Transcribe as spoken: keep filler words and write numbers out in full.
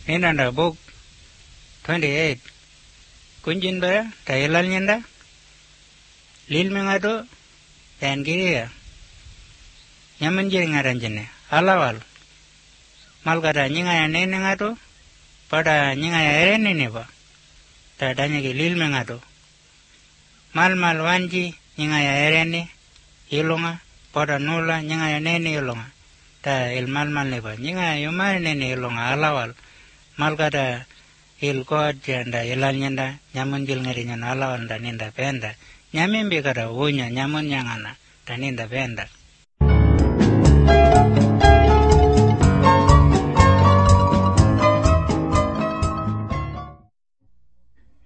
Ninanda book twenty-eight. Kunjinda tailal nyanda. Lil mengado tangiriya. Nyaman jiri ngaranjene. Alawal. Malgada nyinga ya nene ngado. Pada nyinga ya erene neba. Tadanya ki lil mengado. Mal mal wanji nyinga ya erene. Ilonga. Pada nula nyinga ya nene ilonga. Ta il mal mal neba. Nyinga ya yumari nene ilonga. Alawal. Malgada il god janda ilal nyanda. Nyaman jil ngarinya alawal da ninda penda. Nyamin bikada unya nyaman nyangana. Da ninda penda.